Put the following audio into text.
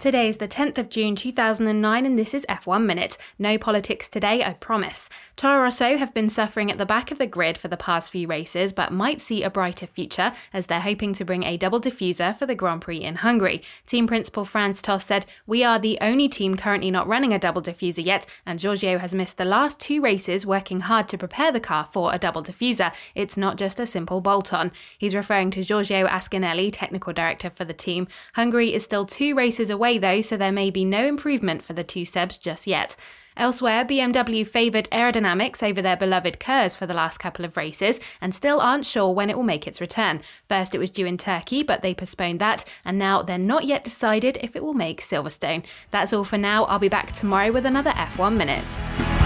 Today is the 10th of June 2009 and this is F1 Minute. No politics today, I promise. Toro Rosso have been suffering at the back of the grid for the past few races, but might see a brighter future as they're hoping to bring a double diffuser for the Grand Prix in Hungary. Team principal Franz Tost said, "We are the only team currently not running a double diffuser yet, and Giorgio has missed the last 2 races working hard to prepare the car for a double diffuser. It's not just a simple bolt-on." He's referring to Giorgio Ascanelli, technical director for the team. Hungary is still 2 races away though, so there may be no improvement for the 2 Sebs just yet. Elsewhere, BMW favoured aerodynamics over their beloved KERS for the last couple of races and still aren't sure when it will make its return. First it was due in Turkey, but they postponed that, and now they're not yet decided if it will make Silverstone. That's all for now. I'll be back tomorrow with another F1 Minute.